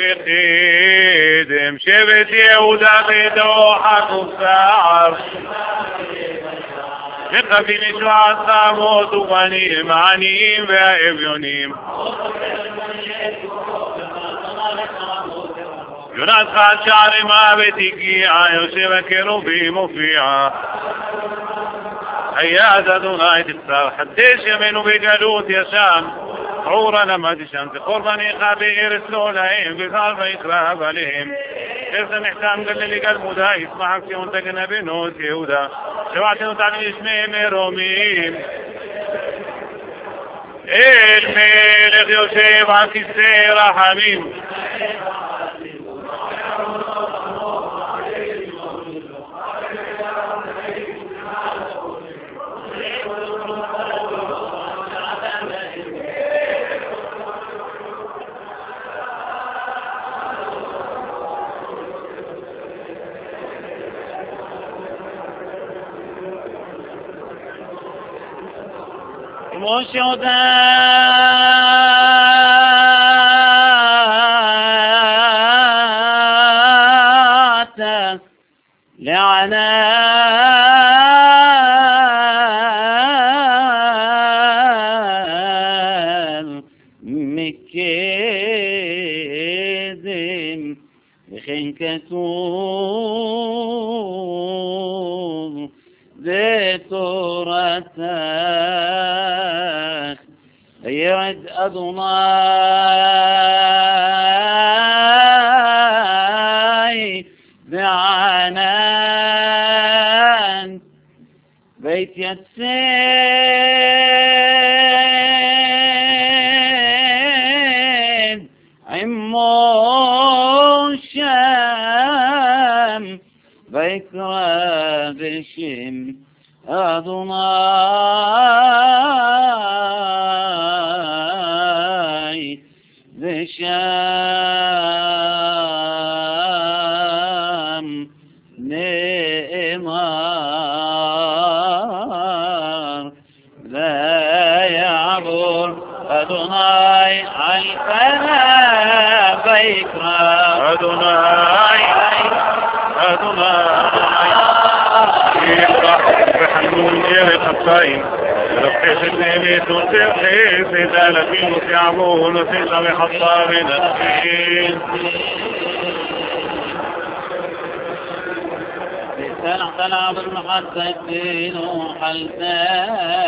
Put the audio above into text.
יחיד שבט יהודה בדוחק ובצער וחבים ישועת אבות ובנים העניים והאביונים יונת חד שערי מוות הגיע יושב הקרובים מופיע היד אדוני תבשר חדש ימינו בגלות ישם עורה למד שם תקורבניך בארץ לא להם וזר ויקרב עליהם איזה מחתם גלילי גלמודה ישמח ציון תגנה בנות יהודה שבעתנו תעני שמי מרומים אל מלך יושב על כיסא רחמים משה הודעת לענן מקדם וכן כתוב בתורתך וירד אדוני בענן ויתייצב עמו שם ויקרא בשם אדוני ושם נאמר لا يعبر אדוני על פניו ויקרא אדוני يفرح بحنون يرق الطين رفقش النبي تنتقي سيدالة يعبون سيدة بحطار نسخين لسان طلع بالمحطة الدين وحلتان